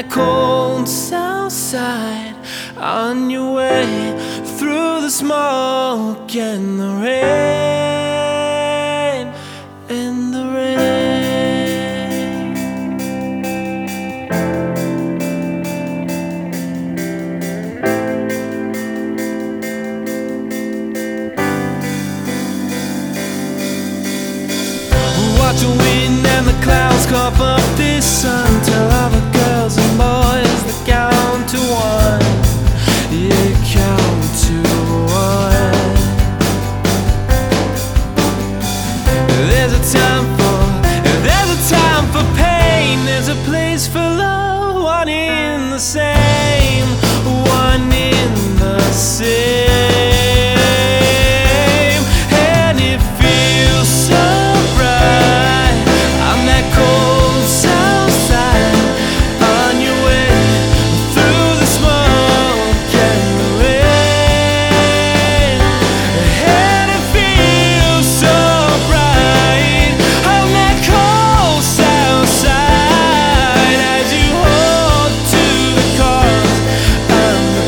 that cold south side, on your way through the smoke and the rain, and the rain. Watch the wind and the clouds cover up this sun. Tell all the girls and boys that count to one. Yeah, count to one. There's a time for pain. There's a place for love. One in the same. One in the same. And it feels so right on that cold south side, on your way through the smoke and the rain. And it feels so bright on that cold south side as you hold to the cause of the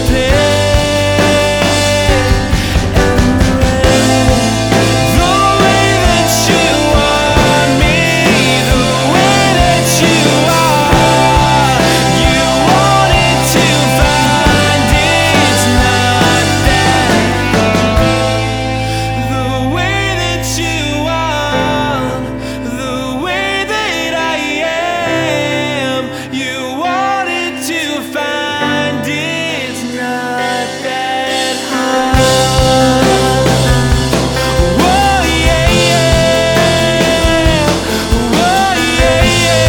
pain and the rain. The way that you want me, the way that you are, you wanted to find it's not that hard. The way that you are, the way that I am, you wanted to find it's not that hard. Whoa, yeah, yeah. Whoa, yeah,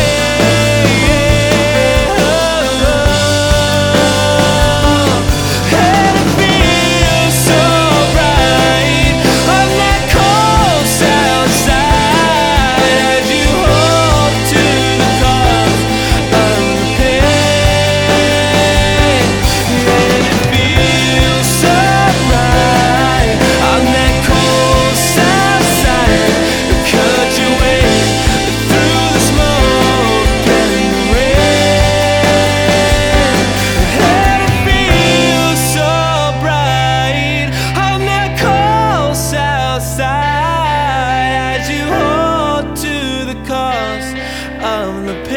yeah. And it feels so bright on that cold south side as you hold to the cause of the pain. And it feels so bright on that cold south side, cut your way through the smoke and the rain. And it feels so bright on that cold south side as you hold to the cause of the pain.